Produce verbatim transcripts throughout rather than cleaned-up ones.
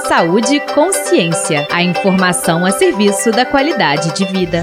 Saúde e Consciência. A informação a serviço da qualidade de vida.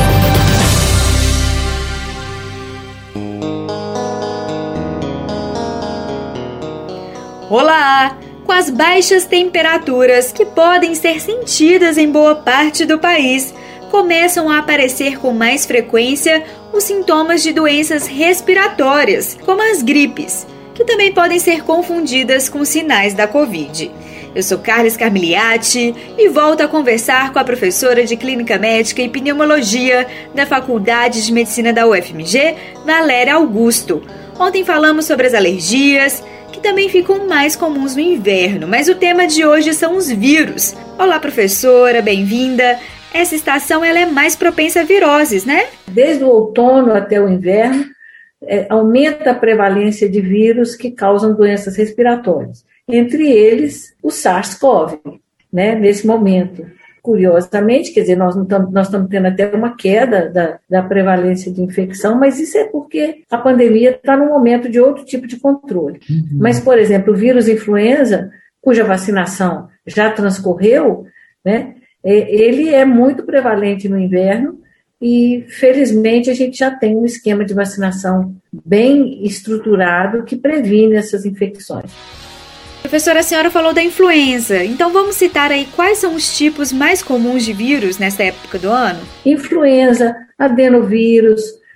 Olá! Com as baixas temperaturas que podem ser sentidas em boa parte do país, começam a aparecer com mais frequência os sintomas de doenças respiratórias, como as gripes, que também podem ser confundidas com sinais da Covid. Eu sou Carles Carmiliati e volto a conversar com a professora de Clínica Médica e Pneumologia da Faculdade de Medicina da U F M G, Valéria Augusto. Ontem falamos sobre as alergias, que também ficam mais comuns no inverno, mas o tema de hoje são os vírus. Olá, professora, bem-vinda. Essa estação ela é mais propensa a viroses, né? Desde o outono até o inverno, é, aumenta a prevalência de vírus que causam doenças respiratórias. Entre eles, o SARS-CoV, né, nesse momento. Curiosamente, quer dizer, nós não estamos, nós estamos tendo até uma queda da, da prevalência de infecção, mas isso é porque a pandemia está num momento de outro tipo de controle. Uhum. Mas, por exemplo, o vírus influenza, cuja vacinação já transcorreu, né, ele é muito prevalente no inverno e, felizmente, a gente já tem um esquema de vacinação bem estruturado que previne essas infecções. Professora, a senhora falou da influenza, então vamos citar aí quais são os tipos mais comuns de vírus nessa época do ano? Influenza, adenovírus,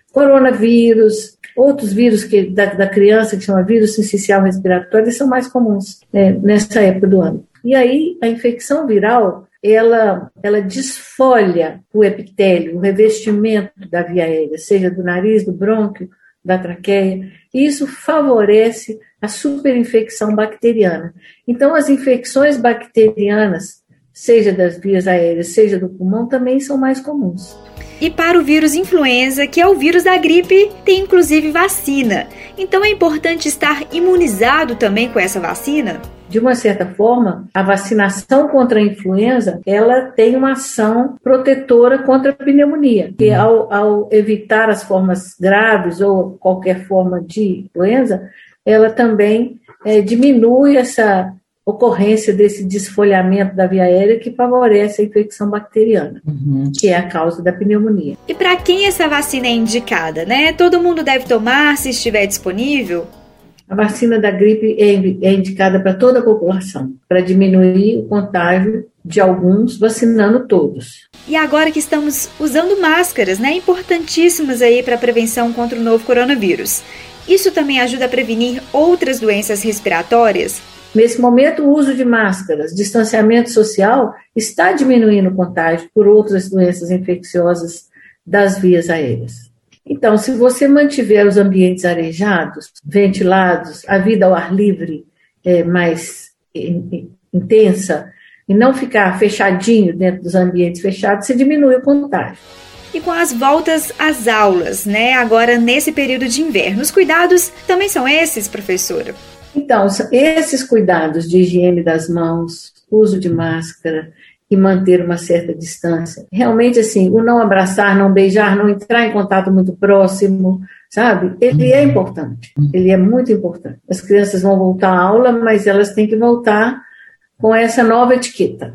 coronavírus, outros vírus que, da, da criança que chama vírus sincicial respiratório, são mais comuns, né, nessa época do ano. E aí, a infecção viral, ela, ela desfolha o epitélio, o revestimento da via aérea, seja do nariz, do brônquio, da traqueia, e isso favorece a superinfecção bacteriana. Então, as infecções bacterianas, seja das vias aéreas, seja do pulmão, também são mais comuns. E para o vírus influenza, que é o vírus da gripe, tem inclusive vacina. Então, é importante estar imunizado também com essa vacina? De uma certa forma, a vacinação contra a influenza, ela tem uma ação protetora contra a pneumonia, que ao, ao evitar as formas graves ou qualquer forma de influenza, ela também é, diminui essa ocorrência desse desfolhamento da via aérea que favorece a infecção bacteriana, uhum. que é a causa da pneumonia. E para quem essa vacina é indicada, né? Todo mundo deve tomar se estiver disponível? A vacina da gripe é indicada para toda a população, para diminuir o contágio de alguns, vacinando todos. E agora que estamos usando máscaras, né, importantíssimas aí para a prevenção contra o novo coronavírus, isso também ajuda a prevenir outras doenças respiratórias? Nesse momento, o uso de máscaras, distanciamento social, está diminuindo o contágio por outras doenças infecciosas das vias aéreas. Então, se você mantiver os ambientes arejados, ventilados, a vida ao ar livre é, mais intensa, e não ficar fechadinho dentro dos ambientes fechados, você diminui o contágio. E com as voltas às aulas, né, agora nesse período de inverno, os cuidados também são esses, professora? Então, esses cuidados de higiene das mãos, uso de máscara, e manter uma certa distância. Realmente, assim, o não abraçar, não beijar, não entrar em contato muito próximo, sabe? Ele é importante, ele é muito importante. As crianças vão voltar à aula, mas elas têm que voltar com essa nova etiqueta.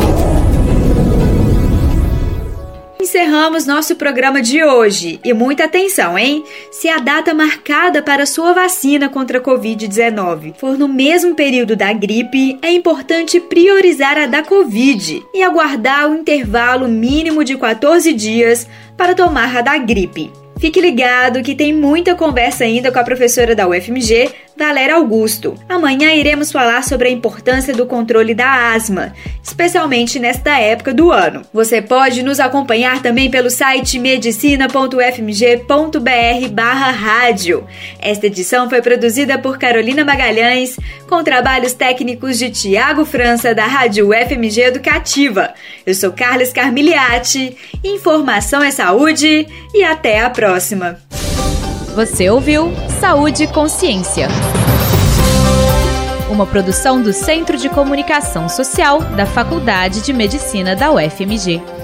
Encerramos nosso programa de hoje. E muita atenção, hein? Se a data marcada para sua vacina contra a covid dezenove for no mesmo período da gripe, é importante priorizar a da Covid e aguardar o intervalo mínimo de quatorze dias para tomar a da gripe. Fique ligado que tem muita conversa ainda com a professora da U F M G, Valéria Augusto. Amanhã iremos falar sobre a importância do controle da asma, especialmente nesta época do ano. Você pode nos acompanhar também pelo site medicina ponto u f m g ponto b r barra rádio. Esta edição foi produzida por Carolina Magalhães, com trabalhos técnicos de Tiago França, da Rádio U F M G Educativa. Eu sou Carles Carmiliati, informação é saúde e até a próxima. Você ouviu Saúde e Consciência, uma produção do Centro de Comunicação Social da Faculdade de Medicina da U F M G.